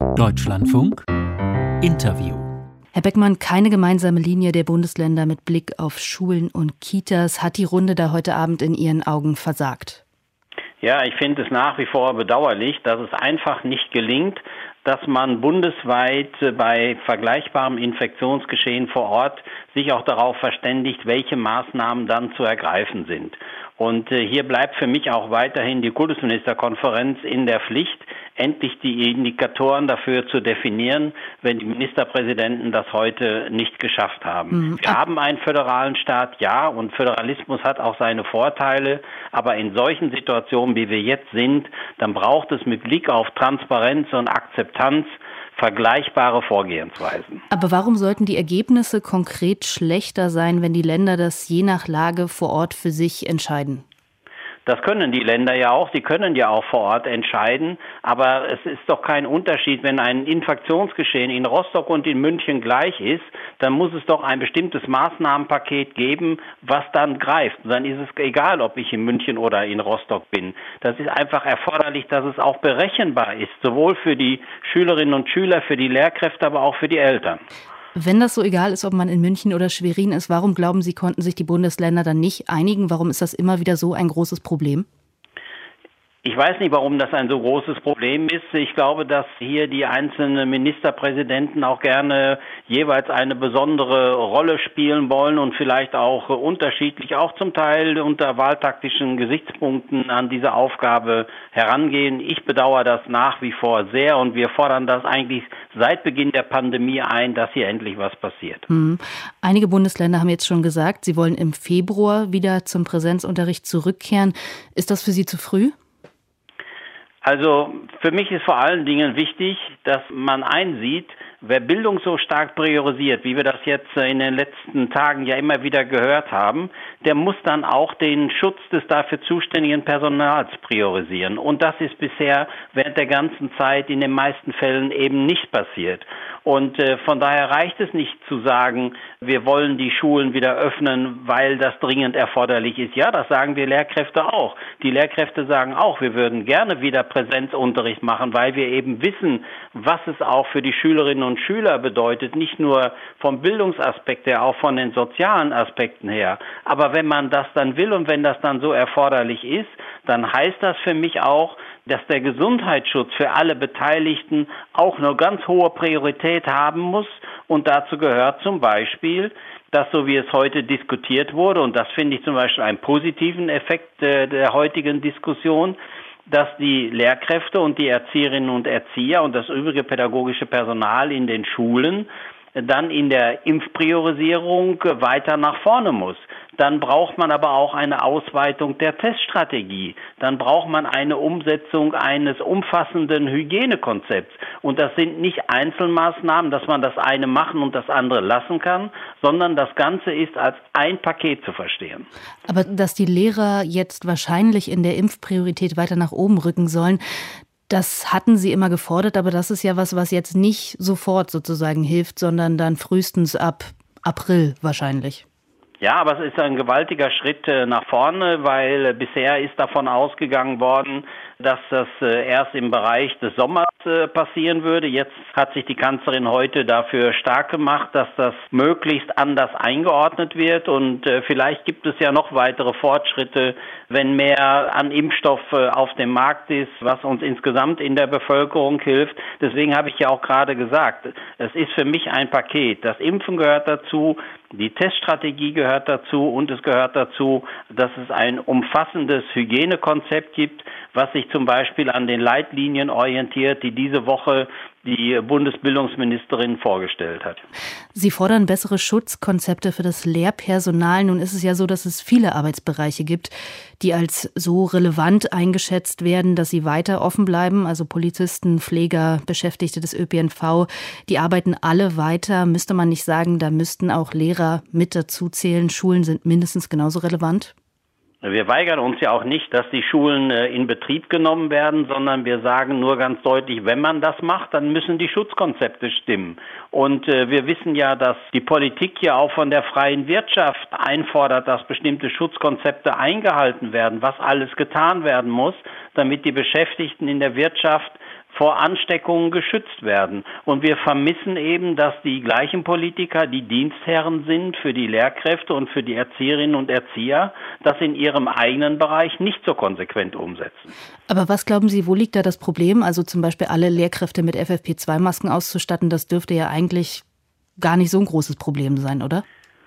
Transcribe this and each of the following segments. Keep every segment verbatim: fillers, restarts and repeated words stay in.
Deutschlandfunk Interview. Herr Beckmann, keine gemeinsame Linie der Bundesländer mit Blick auf Schulen und Kitas. Hat die Runde da heute Abend in Ihren Augen versagt? Ja, ich finde es nach wie vor bedauerlich, dass es einfach nicht gelingt, dass man bundesweit bei vergleichbarem Infektionsgeschehen vor Ort sich auch darauf verständigt, welche Maßnahmen dann zu ergreifen sind. Und äh, hier bleibt für mich auch weiterhin die Kultusministerkonferenz in der Pflicht, endlich die Indikatoren dafür zu definieren, wenn die Ministerpräsidenten das heute nicht geschafft haben. Mhm. Wir haben einen föderalen Staat, ja, und Föderalismus hat auch seine Vorteile, aber in solchen Situationen, wie wir jetzt sind, dann braucht es mit Blick auf Transparenz und Akzeptanz vergleichbare Vorgehensweisen. Aber warum sollten die Ergebnisse konkret schlechter sein, wenn die Länder das je nach Lage vor Ort für sich entscheiden? Das können die Länder ja auch, die können ja auch vor Ort entscheiden, aber es ist doch kein Unterschied, wenn ein Infektionsgeschehen in Rostock und in München gleich ist, dann muss es doch ein bestimmtes Maßnahmenpaket geben, was dann greift. Und dann ist es egal, ob ich in München oder in Rostock bin. Das ist einfach erforderlich, dass es auch berechenbar ist, sowohl für die Schülerinnen und Schüler, für die Lehrkräfte, aber auch für die Eltern. Wenn das so egal ist, ob man in München oder Schwerin ist, warum glauben Sie, konnten sich die Bundesländer dann nicht einigen? Warum ist das immer wieder so ein großes Problem? Ich weiß nicht, warum das ein so großes Problem ist. Ich glaube, dass hier die einzelnen Ministerpräsidenten auch gerne jeweils eine besondere Rolle spielen wollen und vielleicht auch unterschiedlich, auch zum Teil unter wahltaktischen Gesichtspunkten an diese Aufgabe herangehen. Ich bedauere das nach wie vor sehr und wir fordern das eigentlich seit Beginn der Pandemie ein, dass hier endlich was passiert. Hm. Einige Bundesländer haben jetzt schon gesagt, sie wollen im Februar wieder zum Präsenzunterricht zurückkehren. Ist das für Sie zu früh? Also für mich ist vor allen Dingen wichtig, dass man einsieht, wer Bildung so stark priorisiert, wie wir das jetzt in den letzten Tagen ja immer wieder gehört haben, der muss dann auch den Schutz des dafür zuständigen Personals priorisieren. Und das ist bisher während der ganzen Zeit in den meisten Fällen eben nicht passiert. Und äh, von daher reicht es nicht zu sagen, wir wollen die Schulen wieder öffnen, weil das dringend erforderlich ist. Ja, das sagen die Lehrkräfte auch. Die Lehrkräfte sagen auch, wir würden gerne wieder Präsenzunterricht machen, weil wir eben wissen, was es auch für die Schülerinnen und Schüler bedeutet, nicht nur vom Bildungsaspekt her, auch von den sozialen Aspekten her. Aber wenn man das dann will und wenn das dann so erforderlich ist, dann heißt das für mich auch, dass der Gesundheitsschutz für alle Beteiligten auch eine ganz hohe Priorität haben muss. Und dazu gehört zum Beispiel, dass so wie es heute diskutiert wurde, und das finde ich zum Beispiel einen positiven Effekt äh, der heutigen Diskussion, dass die Lehrkräfte und die Erzieherinnen und Erzieher und das übrige pädagogische Personal in den Schulen dann in der Impfpriorisierung weiter nach vorne muss. Dann braucht man aber auch eine Ausweitung der Teststrategie. Dann braucht man eine Umsetzung eines umfassenden Hygienekonzepts. Und das sind nicht Einzelmaßnahmen, dass man das eine machen und das andere lassen kann, sondern das Ganze ist als ein Paket zu verstehen. Aber dass die Lehrer jetzt wahrscheinlich in der Impfpriorität weiter nach oben rücken sollen, das hatten Sie immer gefordert, aber das ist ja was, was jetzt nicht sofort sozusagen hilft, sondern dann frühestens ab April wahrscheinlich. Ja, aber es ist ein gewaltiger Schritt nach vorne, weil bisher ist davon ausgegangen worden, dass das erst im Bereich des Sommers passieren würde. Jetzt hat sich die Kanzlerin heute dafür stark gemacht, dass das möglichst anders eingeordnet wird und vielleicht gibt es ja noch weitere Fortschritte, wenn mehr an Impfstoff auf dem Markt ist, was uns insgesamt in der Bevölkerung hilft. Deswegen habe ich ja auch gerade gesagt, es ist für mich ein Paket. Das Impfen gehört dazu, die Teststrategie gehört dazu und es gehört dazu, dass es ein umfassendes Hygienekonzept gibt, was sich zum Beispiel an den Leitlinien orientiert, die diese Woche die Bundesbildungsministerin vorgestellt hat. Sie fordern bessere Schutzkonzepte für das Lehrpersonal. Nun ist es ja so, dass es viele Arbeitsbereiche gibt, die als so relevant eingeschätzt werden, dass sie weiter offen bleiben. Also Polizisten, Pfleger, Beschäftigte des Ö P N V, die arbeiten alle weiter. Müsste man nicht sagen, da müssten auch Lehrer mit dazu zählen? Schulen sind mindestens genauso relevant? Wir weigern uns ja auch nicht, dass die Schulen in Betrieb genommen werden, sondern wir sagen nur ganz deutlich, wenn man das macht, dann müssen die Schutzkonzepte stimmen. Und wir wissen ja, dass die Politik ja auch von der freien Wirtschaft einfordert, dass bestimmte Schutzkonzepte eingehalten werden, was alles getan werden muss, damit die Beschäftigten in der Wirtschaft vor Ansteckungen geschützt werden. Und wir vermissen eben, dass die gleichen Politiker, die Dienstherren sind für die Lehrkräfte und für die Erzieherinnen und Erzieher, das in ihrem eigenen Bereich nicht so konsequent umsetzen. Aber was glauben Sie, wo liegt da das Problem? Also zum Beispiel alle Lehrkräfte mit F F P zwei Masken auszustatten, das dürfte ja eigentlich gar nicht so ein großes Problem sein, oder?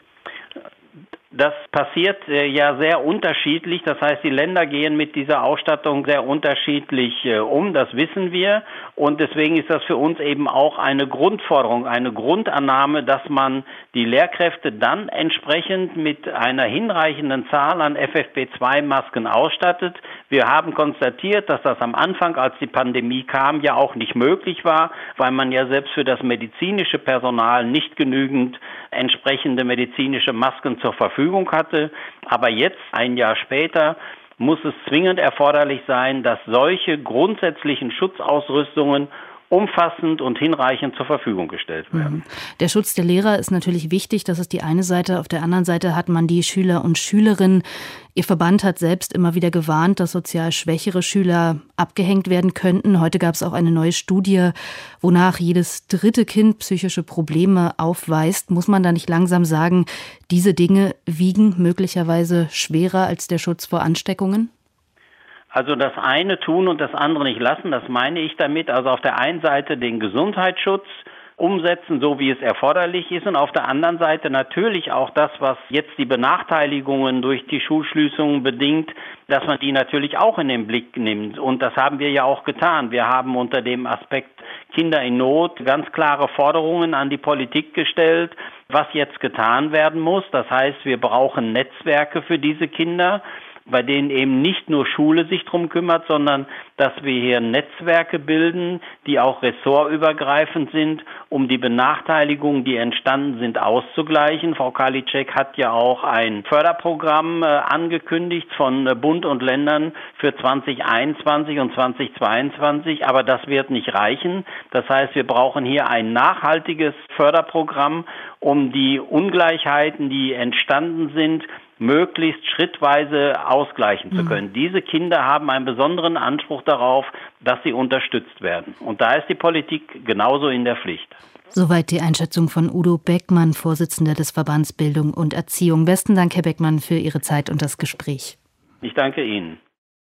Das passiert äh, ja sehr unterschiedlich. Das heißt, die Länder gehen mit dieser Ausstattung sehr unterschiedlich äh, um. Das wissen wir. Und deswegen ist das für uns eben auch eine Grundforderung, eine Grundannahme, dass man die Lehrkräfte dann entsprechend mit einer hinreichenden Zahl an F F P zwei Masken ausstattet. Wir haben konstatiert, dass das am Anfang, als die Pandemie kam, ja auch nicht möglich war, weil man ja selbst für das medizinische Personal nicht genügend entsprechende medizinische Masken zur Verfügung hatte. Aber jetzt, ein Jahr später, muss es zwingend erforderlich sein, dass solche grundsätzlichen Schutzausrüstungen umfassend und hinreichend zur Verfügung gestellt werden. Der Schutz der Lehrer ist natürlich wichtig, das ist die eine Seite. Auf der anderen Seite hat man die Schüler und Schülerinnen. Ihr Verband hat selbst immer wieder gewarnt, dass sozial schwächere Schüler abgehängt werden könnten. Heute gab es auch eine neue Studie, wonach jedes dritte Kind psychische Probleme aufweist. Muss man da nicht langsam sagen, diese Dinge wiegen möglicherweise schwerer als der Schutz vor Ansteckungen? Also das eine tun und das andere nicht lassen, das meine ich damit. Also auf der einen Seite den Gesundheitsschutz umsetzen, so wie es erforderlich ist, und auf der anderen Seite natürlich auch das, was jetzt die Benachteiligungen durch die Schulschließungen bedingt, dass man die natürlich auch in den Blick nimmt. Und das haben wir ja auch getan. Wir haben unter dem Aspekt Kinder in Not ganz klare Forderungen an die Politik gestellt, was jetzt getan werden muss. Das heißt, wir brauchen Netzwerke für diese Kinder, bei denen eben nicht nur Schule sich drum kümmert, sondern dass wir hier Netzwerke bilden, die auch ressortübergreifend sind, um die Benachteiligungen, die entstanden sind, auszugleichen. Frau Karliczek hat ja auch ein Förderprogramm äh, angekündigt von äh, Bund und Ländern für zwanzig einundzwanzig und zwanzig zweiundzwanzig, aber das wird nicht reichen. Das heißt, wir brauchen hier ein nachhaltiges Förderprogramm, um die Ungleichheiten, die entstanden sind, möglichst schrittweise ausgleichen zu können. Mhm. Diese Kinder haben einen besonderen Anspruch darauf, dass sie unterstützt werden. Und da ist die Politik genauso in der Pflicht. Soweit die Einschätzung von Udo Beckmann, Vorsitzender des Verbands Bildung und Erziehung. Besten Dank, Herr Beckmann, für Ihre Zeit und das Gespräch. Ich danke Ihnen.